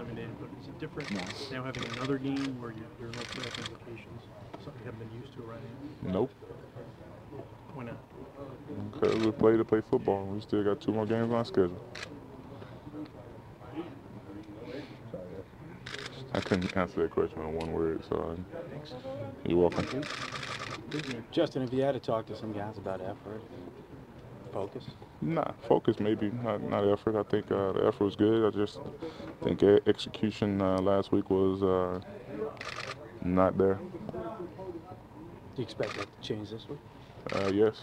coming in, but is it different No. now having another game where there are no playoff implications? Something you haven't been used to right now? Nope. Why not? Because we play to play football. We still got 2 more games on our schedule. I couldn't answer that question in one word, so you're welcome. Justin, have you had to talk to some guys about effort, focus? Nah, focus maybe, not effort. I think the effort was good. I just think execution last week was not there. Do you expect that to change this week? Yes.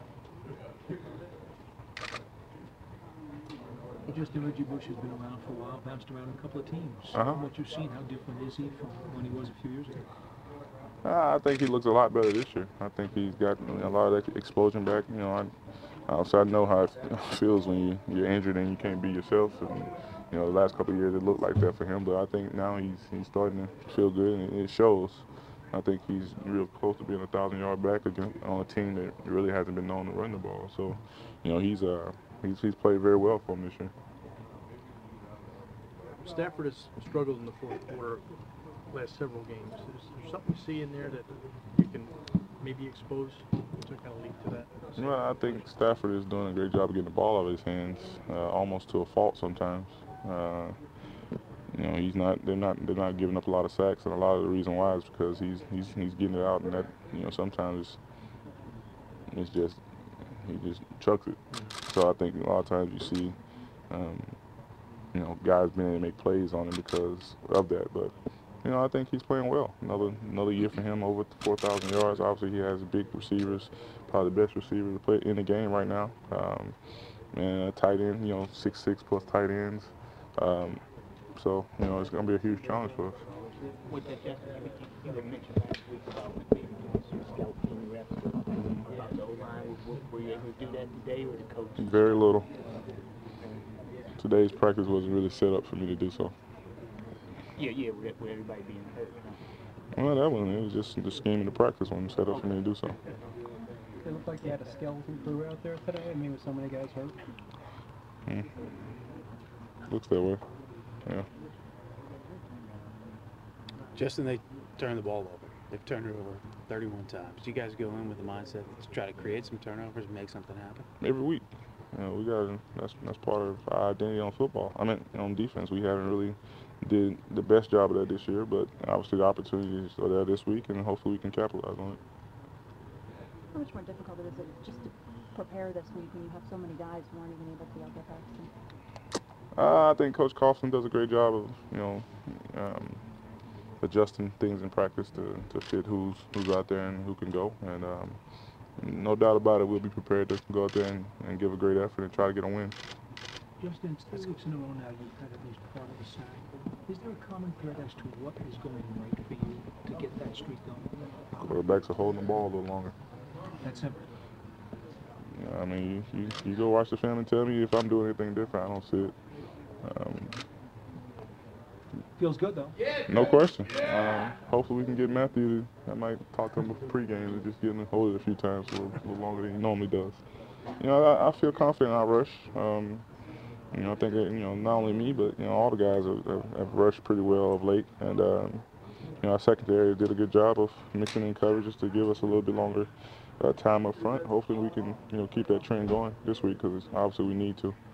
Justin Reggie Bush has been around for a while, bounced around a couple of teams. What you've seen, how different is he from when he was a few years ago? I think he looks a lot better this year. I think he's got a lot of that explosion back. You know, I know how it feels when you're injured and you can't be yourself. And you know, the last couple of years it looked like that for him, but I think now he's starting to feel good, and it shows. I think he's real close to being a 1,000-yard back on a team that really hasn't been known to run the ball. So, you know, he's played very well for him this year. Stafford has struggled in the fourth quarter last several games. Is there something you see in there that you can maybe expose to kind of lead to that? Well, I think Stafford is doing a great job of getting the ball out of his hands, almost to a fault sometimes. You know, they're not giving up a lot of sacks, and a lot of the reason why is because he's getting it out, and that, you know, sometimes it's just he just chucks it. So I think a lot of times you see, you know, guys being able to make plays on him because of that. But you know, I think he's playing well. Another year for him, over 4,000 yards. Obviously, he has big receivers, probably the best receiver to play in the game right now. And a tight end, you know, 6'6" plus tight ends. So, you know, it's going to be a huge challenge for us. With that, Justin, you had mentioned last week about maybe doing some scouting reps about the O-line. Were you able to do that today, or the coach? Very little. Today's practice wasn't really set up for me to do so. Yeah, with everybody being hurt. Well, that one, it was just the scheme of the practice wasn't set up for me to do so. It looked like you had a skeleton crew out there today. I mean, with so many guys hurt. Looks that way. Yeah. Justin, they turned the ball over. They've turned it over 31 times. Do you guys go in with the mindset to try to create some turnovers and make something happen? Every week. You know, we got that's part of our identity on football. I mean, on defense, we haven't really did the best job of that this year, but obviously the opportunities are there this week, and hopefully we can capitalize on it. How much more difficult is it just to prepare this week when you have so many guys who aren't even able to get vaccinated? I think Coach Coughlin does a great job of, you know, adjusting things in practice to fit who's out there and who can go. And no doubt about it, we'll be prepared to go out there and give a great effort and try to get a win. Justin, it's 3 weeks in a row now you've had at least part of the sack. Is there a common thread as to what is going right for you to get that streak going? Quarterbacks are holding the ball a little longer. That's simple. I mean, you go watch the film and tell me if I'm doing anything different. I don't see it. Feels good, though. No question. Hopefully we can get Matthew I might talk to him pregame and just get him to hold it a few times a little longer than he normally does. You know, I feel confident in our rush. You know, I think, you know, not only me, but, you know, all the guys have rushed pretty well of late. And, you know, our secondary did a good job of mixing in coverages to give us a little bit longer time up front. Hopefully we can, you know, keep that trend going this week because obviously we need to.